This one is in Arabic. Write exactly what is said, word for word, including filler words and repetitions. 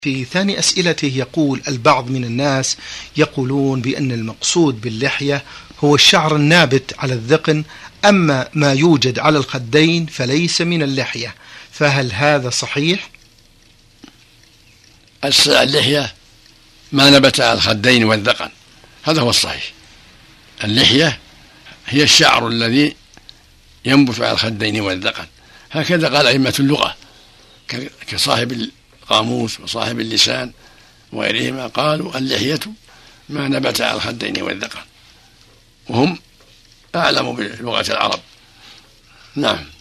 في ثاني أسئلته يقول: البعض من الناس يقولون بأن المقصود باللحية هو الشعر النابت على الذقن، أما ما يوجد على الخدين فليس من اللحية، فهل هذا صحيح؟ اللحية ما نبت على الخدين والذقن، هذا هو الصحيح. اللحية هي الشعر الذي ينبت على الخدين والذقن، هكذا قال أئمة اللغة كصاحب القاموس وصاحب اللسان وغيرهما، قالوا اللحية ما نبت على الخدين والذقن، وهم أعلم بلغة العرب. نعم.